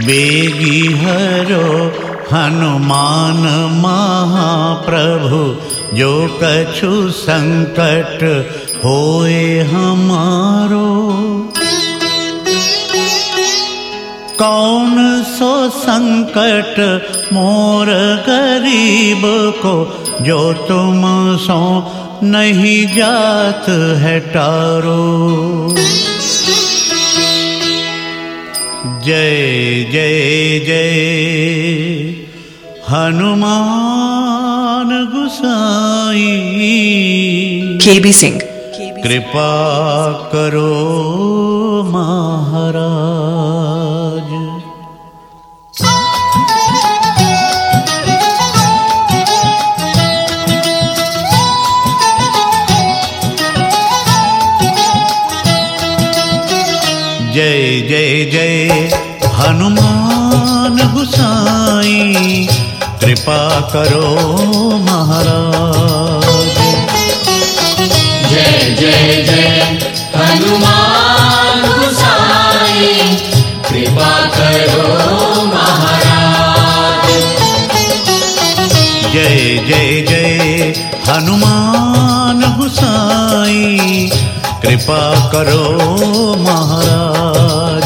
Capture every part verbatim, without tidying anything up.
बेगी हरो हनुमान महाप्रभु, जो कछु संकट होए हमारो। कौन सो संकट मोर गरीब को, जो तुम सो नहीं जात है टारो। जय जय जय हनुमान गुसाई। केबी सिंह। कृपा करो महाराज। जय जय जय हनुमान गुसाई, कृपा करो महाराज। जय जय जय हनुमान गुसाई, कृपा करो महाराज। जय जय जय हनुमान गुसाई, कृपा करो महाराज।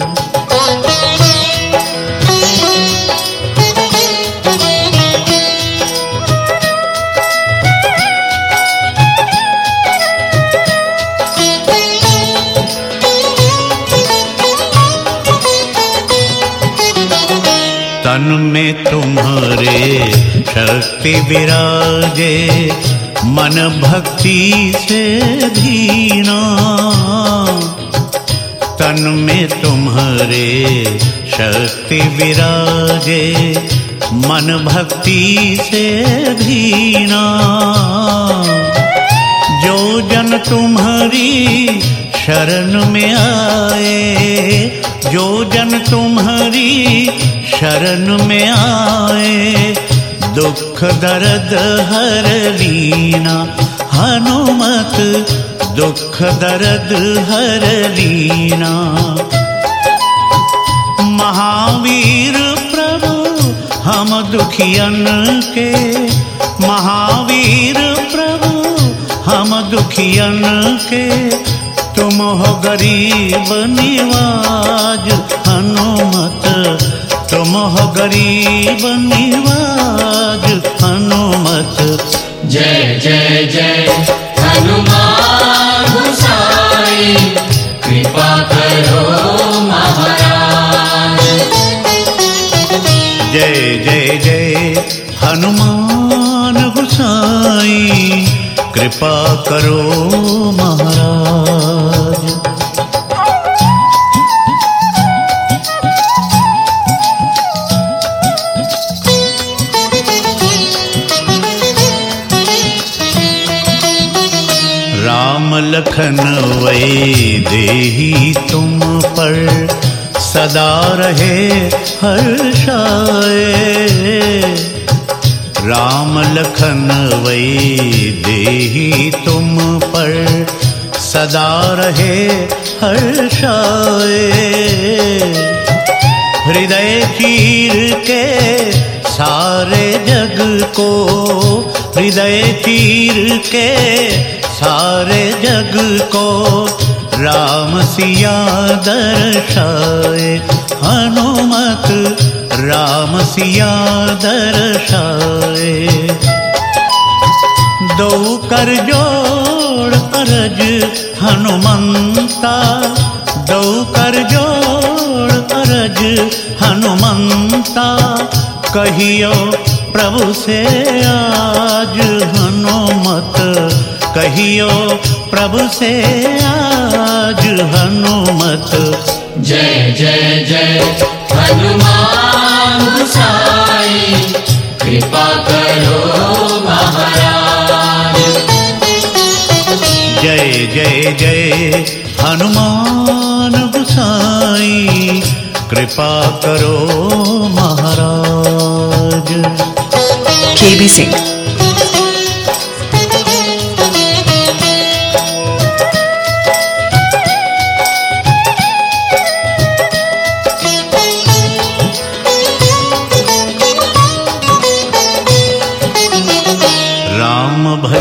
तन में तुम्हारे शक्ति विराजे, मन भक्ति से धीना। तन में तुम्हारे शक्ति विराजे, मन भक्ति से धीना। जो जन तुम्हारी शरण में आए, जो जन तुम्हारी शरण में आए, दुख दर्द हर लीना। हनुमत दुख दर्द हर लीना। महावीर प्रभु हम दुखियन के, महावीर प्रभु हम दुखियन के, तुम हो गरीब निवाज। हनुमत तुम हो गरीब निवाज हनुमत। जय जय जय हनुमान गुसाई, कृपा करो महाराज। जय जय जय हनुमान गुसाई, कृपा करो महाराज। राम लखन वै देही तुम पर, सदा रहे हर्षाए। राम लखन वै देही तुम पर, सदा रहे हर्षाए। हृदय चीर के सारे जग को, हृदय चीर के सारे जग को, राम सिया दर्शाए। हनुमत राम सिया दर्शाए। दो कर जोड़ अरज हनुमंता, दो कर जोड़ अरज हनुमंता। कहियो प्रभु से आज हनुमत, कहियो प्रभु से आज हनुमत। जय जय जय हनुमान गुसाई, कृपा करो महाराज। जय जय जय हनुमान गुसाई, कृपा करो महाराज। केबी सिंह।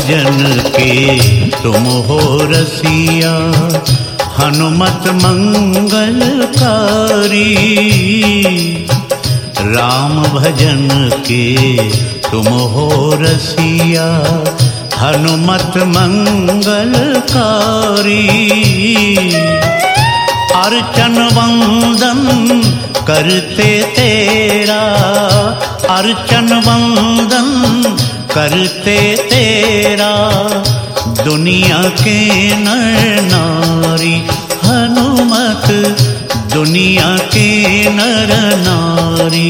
भजन के तुम हो रसिया, हनुमत मंगलकारी। राम भजन के तुम हो रसिया, हनुमत मंगलकारी। अर्चन वंदन करते तेरा, अर्चन वंदन करते तेरा, दुनिया के नर नारी। हनुमत दुनिया के नर नारी।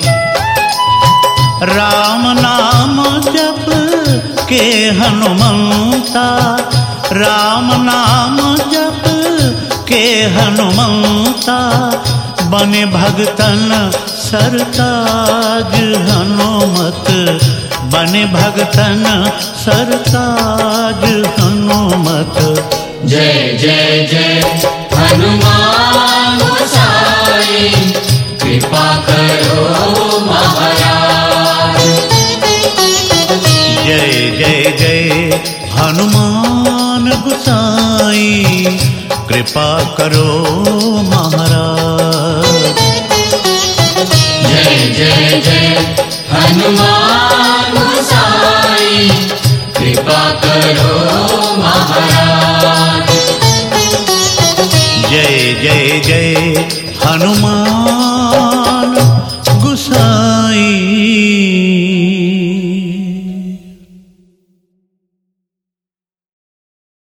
राम नाम जप के हनुमंता, राम नाम जप के हनुमंता, बने भगतन सरताज। हनुमत बने भगतन सरताज हनुमत। जय जय जय हनुमान गोसाई, कृपा करो महाराज। जय जय जय हनुमान गोसाई, कृपा करो महाराज। जय जय जय हनुमान गोसाई, कृपा करो महाराज। जय जय जय हनुमान